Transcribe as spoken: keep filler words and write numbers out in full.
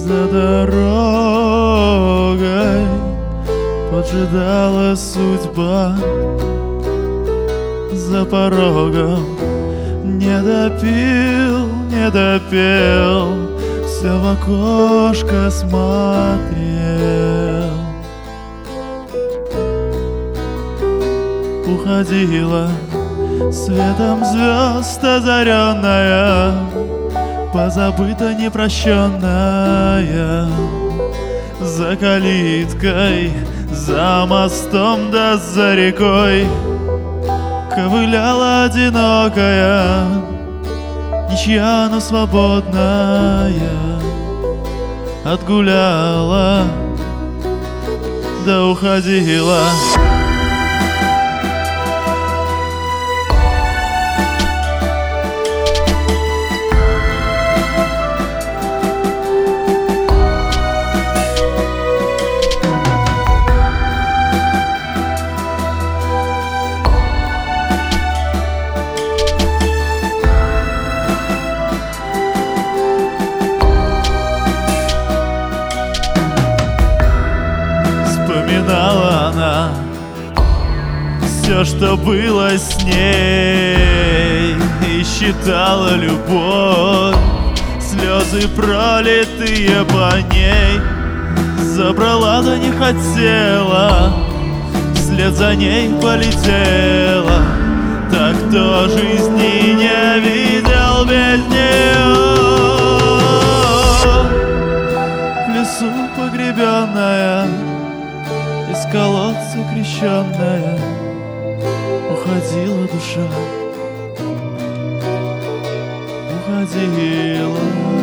За дорогой поджидала судьба, за порогом не допил, не допел, все в окошко смотрел. Уходила светом звезд озаренная, позабыта непрощенная. За калиткой, за мостом да за рекой ковыляла одинокая, ничья, но свободная. Отгуляла, да уходила. Вспоминала она все, что было с ней, и считала любовь слезы, пролитые по ней. Забрала, да не хотела, вслед за ней полетела. Так кто жизни не видел без нее. В лесу погребенная, из колодца крещенная, уходила душа, уходила.